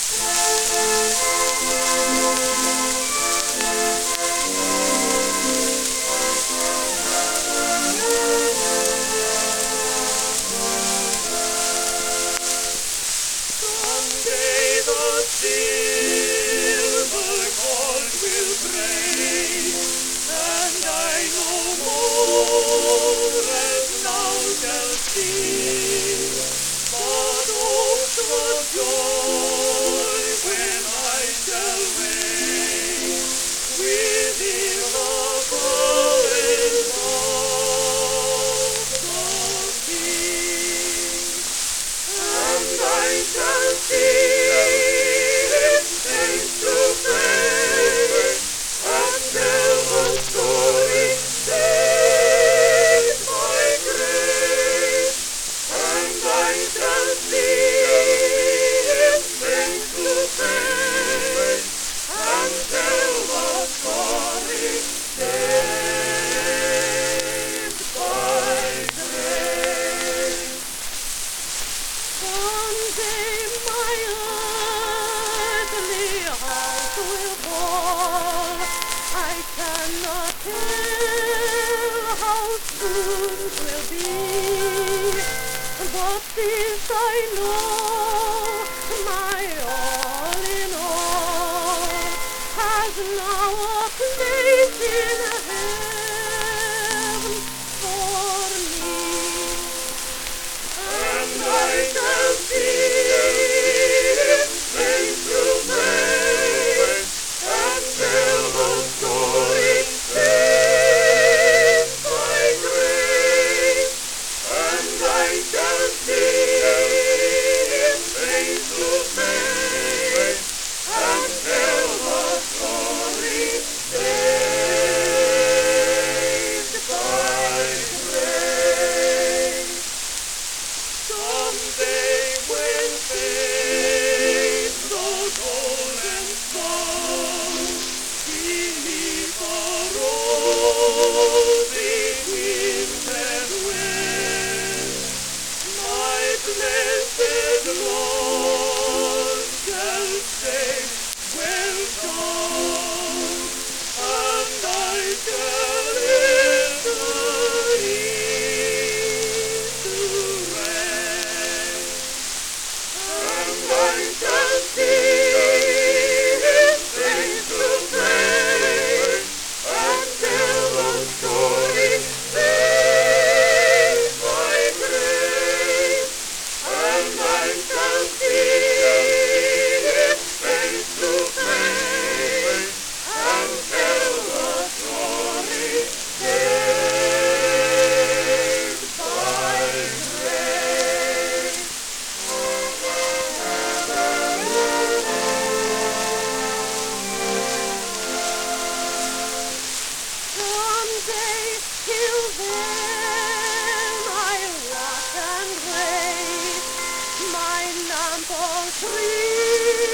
Someday the silver cord will break, and I no more as now shall see. But oh, the joy when I shall reign within the palace of the King. And I shall see him face to face, and tell the story, saved by grace. And I shall see him face to face, and tell the story, saved by grace. Someday my earthly house will fall. I cannot tell how soon 'twill be, but this I know, my all in all has now a place in heaven for me. And I shall see him face to face, and tell the story, saved by grace. And I shall see him face to face, and tell the story, saved by grace. Someday when faith grows old and strong, beneath the rosy winds and winds, my blessed Lord shall say, welcome, and I shall enter into rest. And I shall see him face to face, and tell the story, saved by grace. And I shall see him face to face, and tell the story, saved by grace. Someday, till then, I'll watch and wait, my lamp all free.